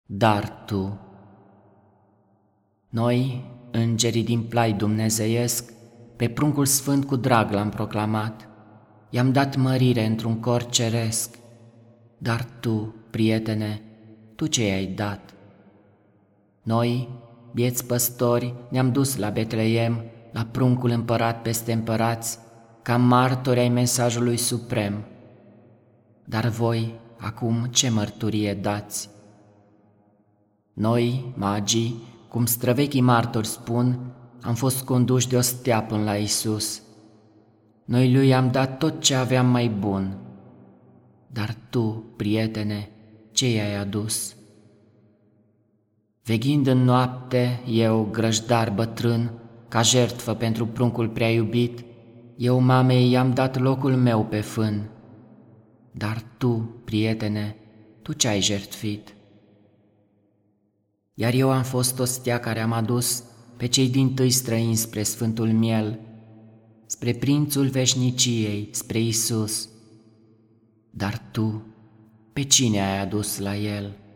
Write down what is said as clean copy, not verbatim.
Dar tu. Noi, îngerii din plai dumnezeiesc, pe pruncul sfânt cu drag l-am proclamat, i-am dat mărire într-un cor ceresc. Dar tu, prietene, tu ce i-ai dat? Noi, bieți păstori, ne-am dus la Betleem, la pruncul împărat peste împărați, ca martori ai mesajului suprem. Dar voi, acum, ce mărturie dați? Noi, magii, cum străvechii martori spun, am fost conduși de o stea până la Iisus. Noi lui am dat tot ce aveam mai bun. Dar tu, prietene, ce i-ai adus? Veghind în noapte, eu, grăjdar bătrân, ca jertfă pentru pruncul prea iubit, eu mamei i-am dat locul meu pe fân. Dar tu, prietene, tu ce-ai jertfit? Iar eu am fost o stea care am adus pe cei dintâi străini spre Sfântul Miel, spre Prințul Veșniciei, spre Iisus. Dar tu, pe cine ai adus la El?